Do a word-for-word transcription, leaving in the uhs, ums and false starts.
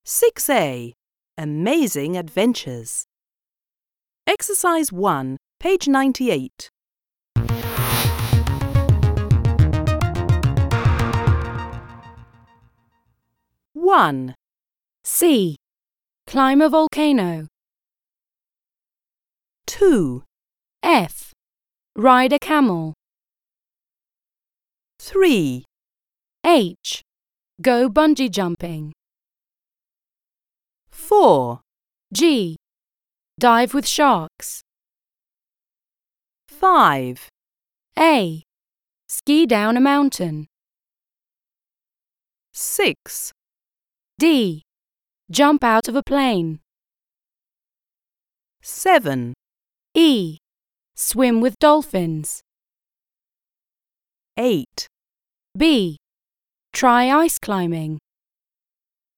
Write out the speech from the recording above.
six A. Amazing Adventures. Exercise one, page ninety-eight. one. C. Climb a volcano. two. F. Ride a camel. three. H. Go bungee jumping. four. G. Dive with sharks. five. A. Ski down a mountain. six. D. Jump out of a plane. seven. E. Swim with dolphins. eight. B. Try ice climbing.